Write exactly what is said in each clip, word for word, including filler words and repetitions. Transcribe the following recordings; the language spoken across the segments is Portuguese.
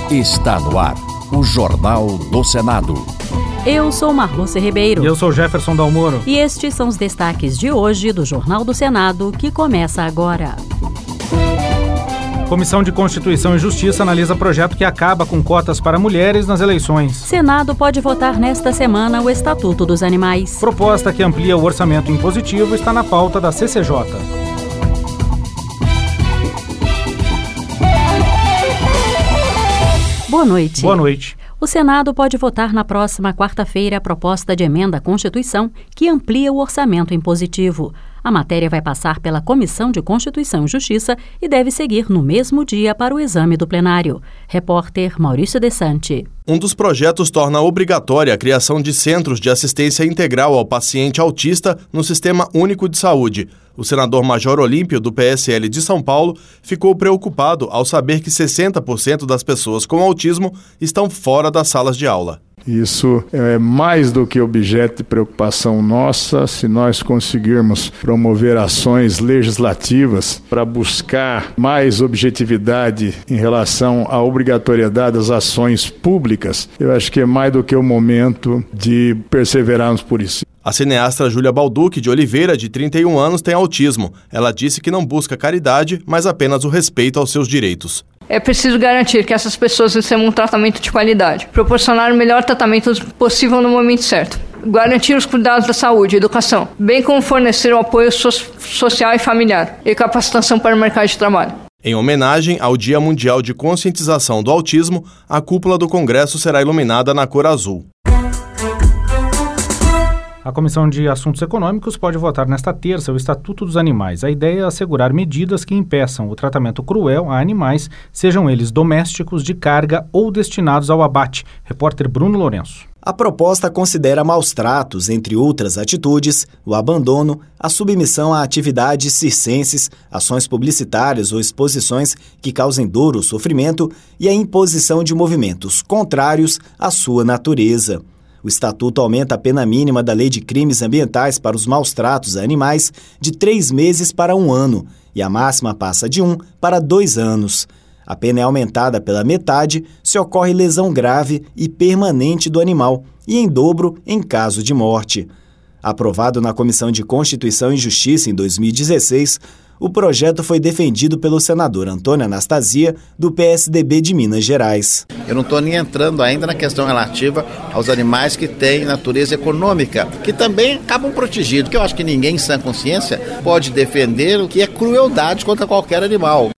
Está no ar o Jornal do Senado. Eu sou Marluce Ribeiro. E eu sou Jefferson Dalmoro. E estes são os destaques de hoje do Jornal do Senado, que começa agora. Comissão de Constituição e Justiça analisa projeto que acaba com cotas para mulheres nas eleições. Senado pode votar nesta semana o Estatuto dos Animais. Proposta que amplia o orçamento impositivo está na pauta da C C J. Boa noite. Boa noite. O Senado pode votar na próxima quarta-feira a proposta de emenda à Constituição que amplia o orçamento impositivo. A matéria vai passar pela Comissão de Constituição e Justiça e deve seguir no mesmo dia para o exame do plenário. Repórter Maurício Desante. Um dos projetos torna obrigatória a criação de centros de assistência integral ao paciente autista no Sistema Único de Saúde. O senador Major Olímpio, do P S L de São Paulo, ficou preocupado ao saber que sessenta por cento das pessoas com autismo estão fora das salas de aula. Isso é mais do que objeto de preocupação nossa. Se nós conseguirmos promover ações legislativas para buscar mais objetividade em relação à obrigatoriedade das ações públicas, eu acho que é mais do que o momento de perseverarmos por isso. A cineasta Júlia Balducci de Oliveira, de trinta e um anos, tem autismo. Ela disse que não busca caridade, mas apenas o respeito aos seus direitos. É preciso garantir que essas pessoas recebam um tratamento de qualidade, proporcionar o melhor tratamento possível no momento certo, garantir os cuidados da saúde e educação, bem como fornecer o apoio so- social e familiar e capacitação para o mercado de trabalho. Em homenagem ao Dia Mundial de Conscientização do Autismo, a cúpula do Congresso será iluminada na cor azul. A Comissão de Assuntos Econômicos pode votar nesta terça o Estatuto dos Animais. A ideia é assegurar medidas que impeçam o tratamento cruel a animais, sejam eles domésticos, de carga ou destinados ao abate. Repórter Bruno Lourenço. A proposta considera maus tratos, entre outras atitudes, o abandono, a submissão a atividades circenses, ações publicitárias ou exposições que causem dor ou sofrimento e a imposição de movimentos contrários à sua natureza. O Estatuto aumenta a pena mínima da Lei de Crimes Ambientais para os maus tratos a animais de três meses para um ano e a máxima passa de um para dois anos. A pena é aumentada pela metade se ocorre lesão grave e permanente do animal e em dobro em caso de morte. Aprovado na Comissão de Constituição e Justiça em dois mil e dezesseis, o projeto foi defendido pelo senador Antônio Anastasia, do P S D B de Minas Gerais. Eu não estou nem entrando ainda na questão relativa aos animais que têm natureza econômica, que também acabam protegidos, que eu acho que ninguém em sã consciência pode defender o que é crueldade contra qualquer animal.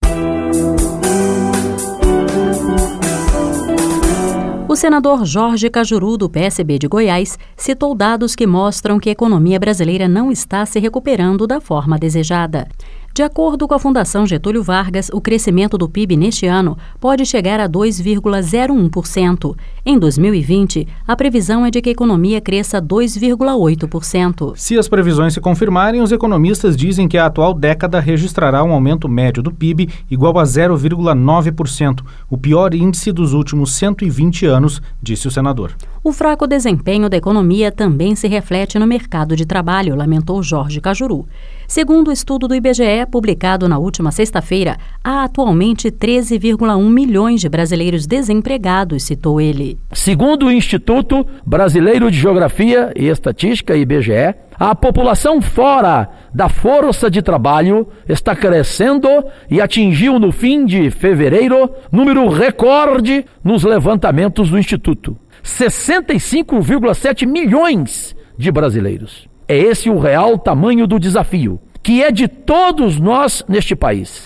O senador Jorge Cajuru, do P S B de Goiás, citou dados que mostram que a economia brasileira não está se recuperando da forma desejada. De acordo com a Fundação Getúlio Vargas, o crescimento do P I B neste ano pode chegar a dois vírgula zero um por cento. Em dois mil e vinte, a previsão é de que a economia cresça dois vírgula oito por cento. Se as previsões se confirmarem, os economistas dizem que a atual década registrará um aumento médio do P I B igual a zero vírgula nove por cento, o pior índice dos últimos cento e vinte anos, disse o senador. O fraco desempenho da economia também se reflete no mercado de trabalho, lamentou Jorge Cajuru. Segundo o estudo do I B G E, publicado na última sexta-feira, há atualmente treze vírgula um milhões de brasileiros desempregados, citou ele. Segundo o Instituto Brasileiro de Geografia e Estatística, I B G E, a população fora da força de trabalho está crescendo e atingiu no fim de fevereiro número recorde nos levantamentos do Instituto. sessenta e cinco vírgula sete milhões de brasileiros. É esse o real tamanho do desafio, que é de todos nós neste país.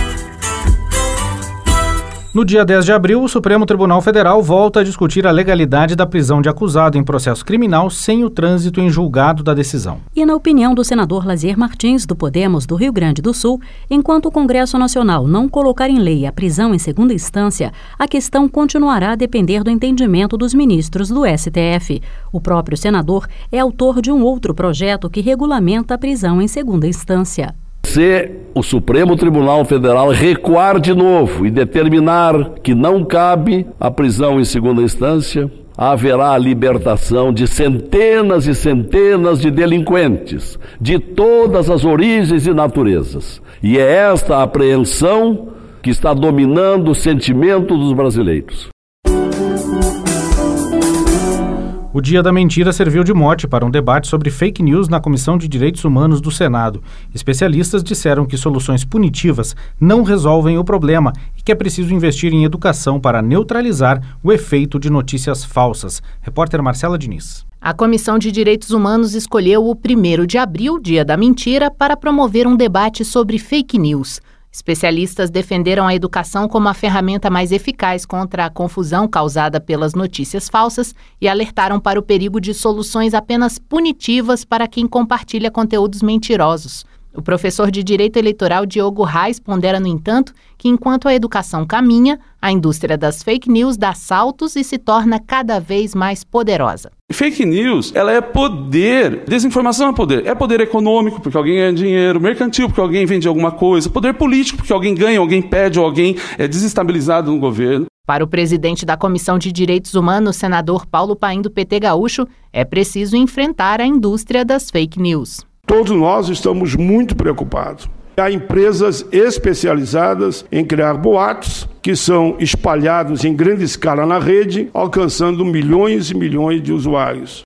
No dia dez de abril, o Supremo Tribunal Federal volta a discutir a legalidade da prisão de acusado em processo criminal sem o trânsito em julgado da decisão. E na opinião do senador Lazier Martins, do Podemos do Rio Grande do Sul, enquanto o Congresso Nacional não colocar em lei a prisão em segunda instância, a questão continuará a depender do entendimento dos ministros do S T F. O próprio senador é autor de um outro projeto que regulamenta a prisão em segunda instância. Se o Supremo Tribunal Federal recuar de novo e determinar que não cabe a prisão em segunda instância, haverá a libertação de centenas e centenas de delinquentes, de todas as origens e naturezas. E é esta a apreensão que está dominando o sentimento dos brasileiros. O Dia da Mentira serviu de mote para um debate sobre fake news na Comissão de Direitos Humanos do Senado. Especialistas disseram que soluções punitivas não resolvem o problema e que é preciso investir em educação para neutralizar o efeito de notícias falsas. Repórter Marcela Diniz. A Comissão de Direitos Humanos escolheu o primeiro de abril, Dia da Mentira, para promover um debate sobre fake news. Especialistas defenderam a educação como a ferramenta mais eficaz contra a confusão causada pelas notícias falsas e alertaram para o perigo de soluções apenas punitivas para quem compartilha conteúdos mentirosos. O professor de Direito Eleitoral Diogo Reis pondera, no entanto, que enquanto a educação caminha, a indústria das fake news dá saltos e se torna cada vez mais poderosa. Fake news, ela é poder, desinformação é poder. É poder econômico, porque alguém ganha dinheiro, mercantil, porque alguém vende alguma coisa, poder político, porque alguém ganha, alguém pede, ou alguém é desestabilizado no governo. Para o presidente da Comissão de Direitos Humanos, senador Paulo Paim, do P T Gaúcho, é preciso enfrentar a indústria das fake news. Todos nós estamos muito preocupados. Há empresas especializadas em criar boatos que são espalhados em grande escala na rede, alcançando milhões e milhões de usuários.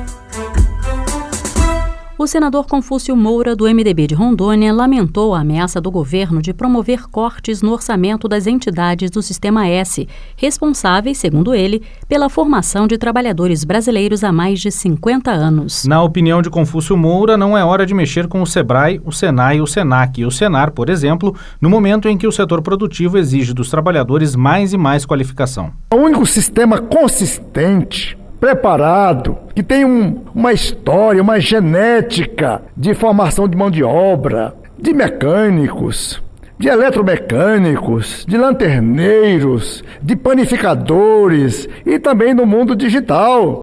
O senador Confúcio Moura, do M D B de Rondônia, lamentou a ameaça do governo de promover cortes no orçamento das entidades do Sistema S, responsáveis, segundo ele, pela formação de trabalhadores brasileiros há mais de cinquenta anos. Na opinião de Confúcio Moura, não é hora de mexer com o SEBRAE, o SENAI, o SENAC e o SENAR, por exemplo, no momento em que o setor produtivo exige dos trabalhadores mais e mais qualificação. O único sistema consistente, preparado, que tem um, uma história, uma genética de formação de mão de obra, de mecânicos, de eletromecânicos, de lanterneiros, de panificadores e também no mundo digital.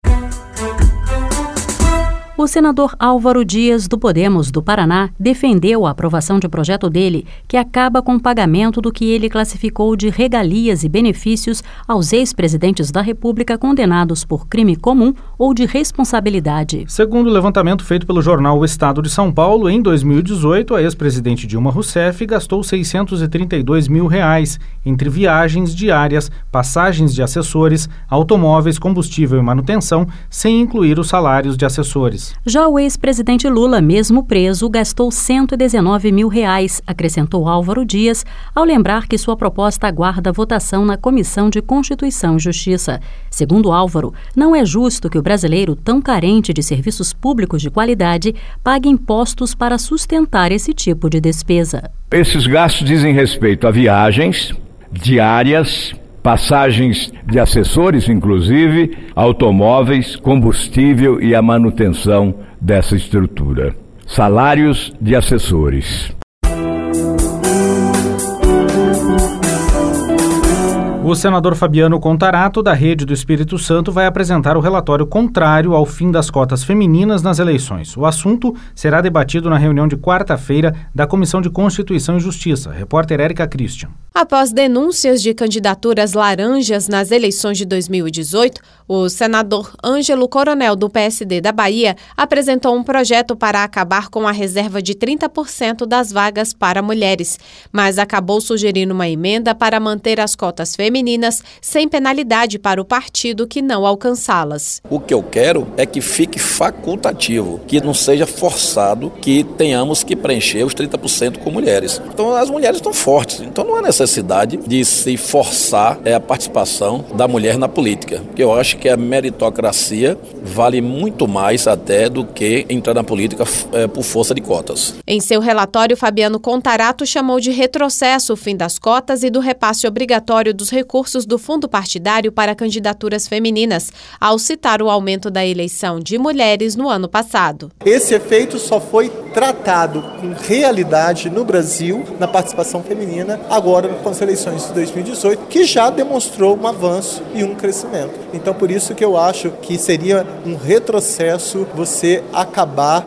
O senador Álvaro Dias, do Podemos do Paraná, defendeu a aprovação de projeto dele, que acaba com o pagamento do que ele classificou de regalias e benefícios aos ex-presidentes da República condenados por crime comum ou de responsabilidade. Segundo o levantamento feito pelo jornal O Estado de São Paulo, em dois mil e dezoito, a ex-presidente Dilma Rousseff gastou seiscentos e trinta e dois mil reais entre viagens diárias, passagens de assessores, automóveis, combustível e manutenção, sem incluir os salários de assessores. Já o ex-presidente Lula, mesmo preso, gastou cento e dezenove mil reais, acrescentou Álvaro Dias, ao lembrar que sua proposta aguarda votação na Comissão de Constituição e Justiça. Segundo Álvaro, não é justo que o brasileiro, tão carente de serviços públicos de qualidade, pague impostos para sustentar esse tipo de despesa. Esses gastos dizem respeito a viagens diárias, passagens de assessores, inclusive, automóveis, combustível e a manutenção dessa estrutura. Salários de assessores. O senador Fabiano Contarato, da Rede do Espírito Santo, vai apresentar o relatório contrário ao fim das cotas femininas nas eleições. O assunto será debatido na reunião de quarta-feira da Comissão de Constituição e Justiça. Repórter Érica Christian. Após denúncias de candidaturas laranjas nas eleições de dois mil e dezoito, o senador Ângelo Coronel, do P S D da Bahia, apresentou um projeto para acabar com a reserva de trinta por cento das vagas para mulheres, mas acabou sugerindo uma emenda para manter as cotas femininas sem penalidade para o partido que não alcançá-las. O que eu quero é que fique facultativo, que não seja forçado que tenhamos que preencher os trinta por cento com mulheres. Então as mulheres estão fortes, então não há necessidade de se forçar é, a participação da mulher na política. Eu acho que a meritocracia vale muito mais até do que entrar na política é, por força de cotas. Em seu relatório, Fabiano Contarato chamou de retrocesso o fim das cotas e do repasse obrigatório dos recursos do fundo partidário para candidaturas femininas, ao citar o aumento da eleição de mulheres no ano passado. Esse efeito só foi tratado com realidade no Brasil, na participação feminina, agora com as eleições de dois mil e dezoito, que já demonstrou um avanço e um crescimento. Então, por isso que eu acho que seria um retrocesso você acabar.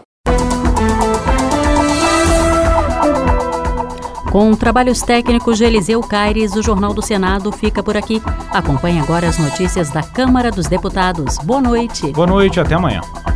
Com trabalhos técnicos de Eliseu Caires, o Jornal do Senado fica por aqui. Acompanhe agora as notícias da Câmara dos Deputados. Boa noite. Boa noite, até amanhã.